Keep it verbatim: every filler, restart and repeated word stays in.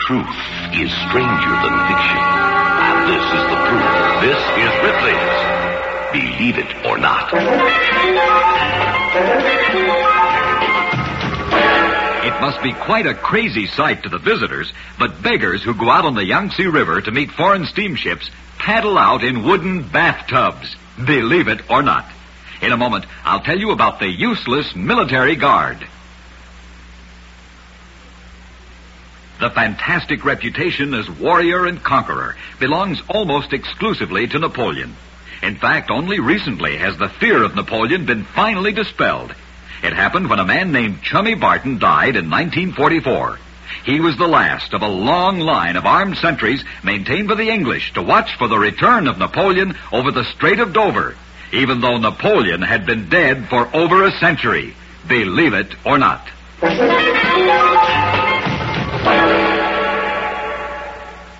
truth is stranger than fiction. And this is the proof. This is Ripley's Believe It or Not. It must be quite a crazy sight to the visitors, but beggars who go out on the Yangtze River to meet foreign steamships paddle out in wooden bathtubs. Believe it or not. In a moment, I'll tell you about the useless military guard. The fantastic reputation as warrior and conqueror belongs almost exclusively to Napoleon. In fact, only recently has the fear of Napoleon been finally dispelled. It happened when a man named Chummy Barton died in nineteen forty-four. He was the last of a long line of armed sentries maintained by the English to watch for the return of Napoleon over the Strait of Dover, even though Napoleon had been dead for over a century. Believe it or not.